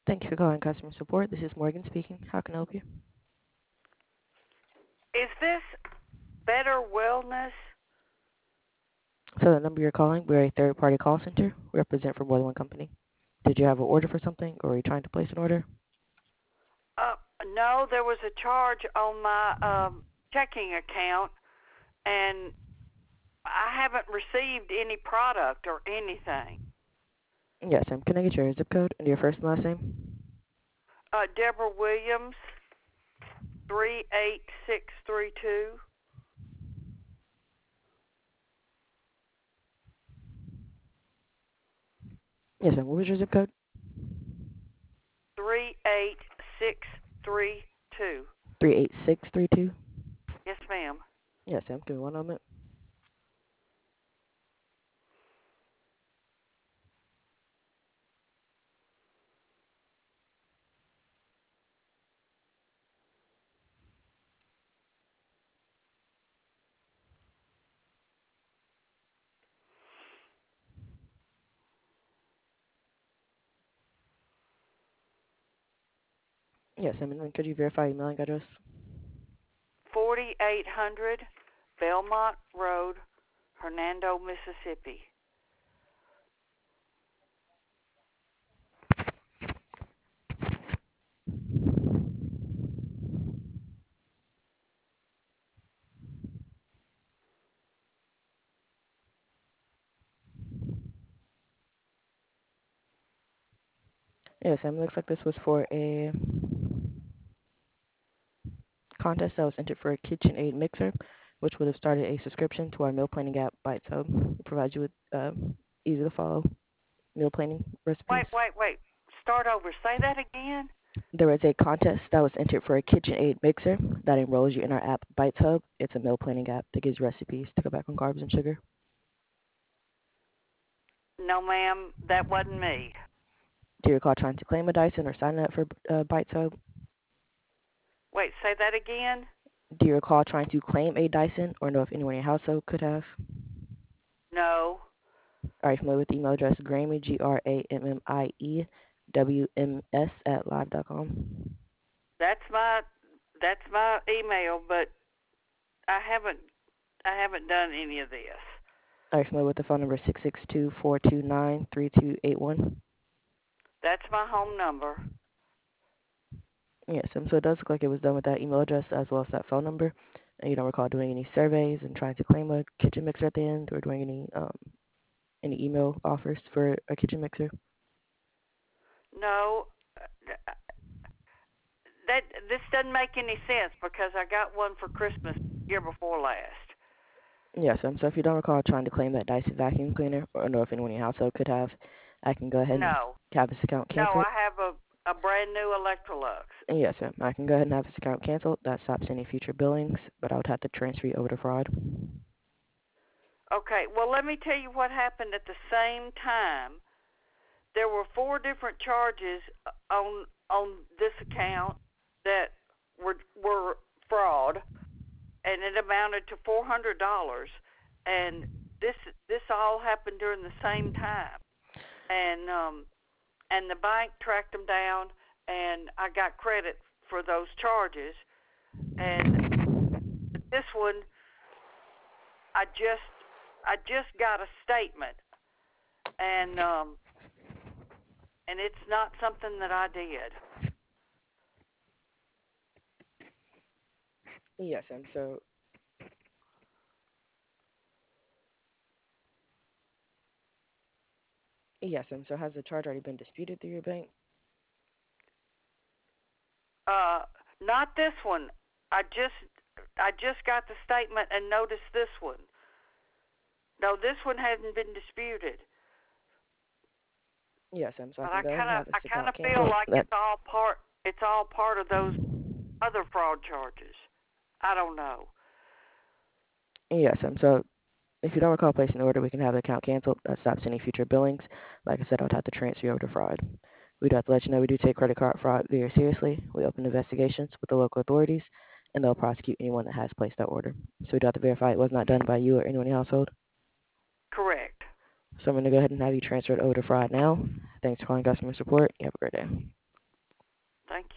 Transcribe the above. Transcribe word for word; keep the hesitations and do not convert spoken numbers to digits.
Thank you for calling customer support. This is Morgan speaking. How can I help you? Is this Better Wellness? So the number you're calling, we're a third-party call center. We represent for more than one company. Did you have an order for something, or are you trying to place an order? Uh, no, there was a charge on my um, checking account, and I haven't received any product or anything. Yes, ma'am. Can I get your zip code and your first and last name? Uh, Deborah Williams, three eight six three two. Yes, ma'am. What was your zip code? three eight six three two. three eight six three two. Yes, ma'am. Yes, ma'am. Give me one moment. Yes, ma'am. And then could you verify your mailing address? forty-eight hundred Belmont Road, Hernando, Mississippi. Yes, ma'am. Looks like this was for a contest that was entered for a KitchenAid mixer, which would have started a subscription to our meal planning app, Bites Hub. It provides you with uh, easy to follow meal planning recipes. Wait, wait, wait. Start over. Say that again. There was a contest that was entered for a KitchenAid mixer that enrolls you in our app, Bites Hub. It's a meal planning app that gives recipes to cut back on carbs and sugar. No, ma'am, that wasn't me. Do you recall trying to claim a Dyson or sign up for uh, Bites Hub? Wait, say that again? Do you recall trying to claim a Dyson or know if anyone in your household could have? No. Are you familiar with the email address Grammy, G R A M M I E, W M S at live dot com? That's my that's my email, but I haven't I haven't done any of this. Are you familiar with the phone number six six two, four two nine, three two eight one? That's my home number. Yes, and so it does look like it was done with that email address as well as that phone number. And you don't recall doing any surveys and trying to claim a kitchen mixer at the end, or doing any um, any email offers for a kitchen mixer? No. That this doesn't make any sense because I got one for Christmas year before last. Yes, and so if you don't recall trying to claim that Dyson vacuum cleaner, or know if anyone in your household could have, I can go ahead and No. have this account No, canceled. I have a a brand new Electrolux. And yes, ma'am, I can go ahead and have this account canceled. That stops any future billings, but I would have to transfer you over to fraud. Okay, well, let me tell you what happened at the same time. There were four different charges on on this account that were were fraud, and it amounted to four hundred dollars. And this this all happened during the same time, and um, and the bank tracked them down, and I got credit for those charges. And this one, I just I just got a statement, and um, and it's not something that I did. Yes, and so yes, and so has the charge already been disputed through your bank? Uh, not this one. I just I just got the statement and noticed this one. No, this one hasn't been disputed. Yes, and so I But can I go ahead kind and of have this I kind account of feel canceled. like That it's all part it's all part of those other fraud charges. I don't know. yes, and so if you don't recall placing an order, we can have the account canceled. That stops any future billings. Like I said, I would have to transfer you over to fraud. We'd have to let you know we do take credit card fraud very seriously. We open investigations with the local authorities, and they'll prosecute anyone that has placed that order. So we'd have to verify it was not done by you or anyone in your household. Correct. So I'm going to go ahead and have you transferred over to fraud now. Thanks for calling customer support. You have a great day.